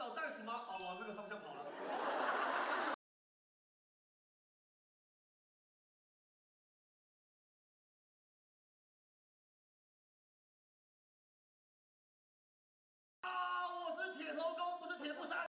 找战士吗？哦，往那个方向跑了。啊，我是铁头功，不是铁布衫。